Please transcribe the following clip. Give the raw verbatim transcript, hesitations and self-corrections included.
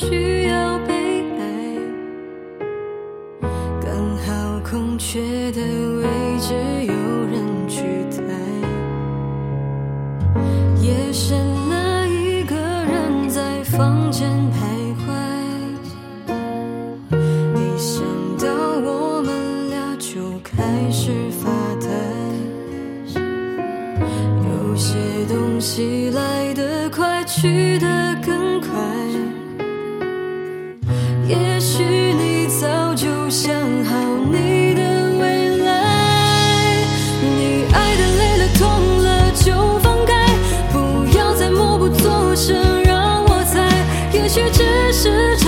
需要被爱，刚好空缺的位置有人取代，夜深了一个人在房间徘徊，一想到我们俩就开始发呆，有些东西来得快去得更快，也许你早就想好你的未来，你爱的累了痛了就放开，不要再默不作声让我猜，也许只是